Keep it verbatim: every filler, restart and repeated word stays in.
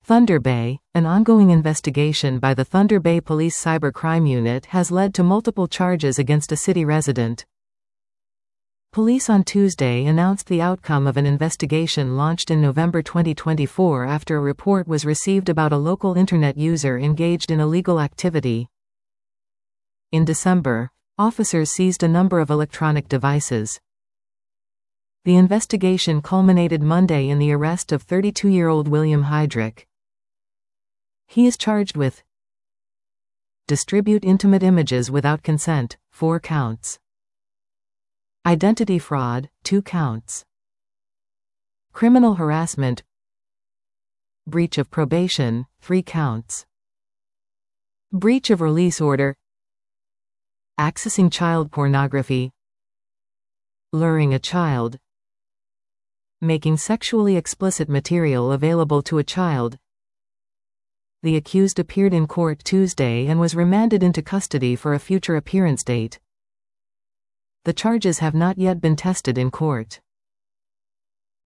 Thunder Bay, an ongoing investigation by the Thunder Bay Police Cybercrime Unit has led to multiple charges against a city resident. Police on Tuesday announced the outcome of an investigation launched in November twenty twenty-four after a report was received about a local internet user engaged in illegal activity. In December, officers seized a number of electronic devices. The investigation culminated Monday in the arrest of thirty-two-year-old William Heydrich. He is charged with distribute intimate images without consent, four counts. Identity fraud, two counts. Criminal harassment, breach of probation, three counts. Breach of release order, accessing child pornography, luring a child, making sexually explicit material available to a child. The accused appeared in court Tuesday and was remanded into custody for a future appearance date. The charges have not yet been tested in court.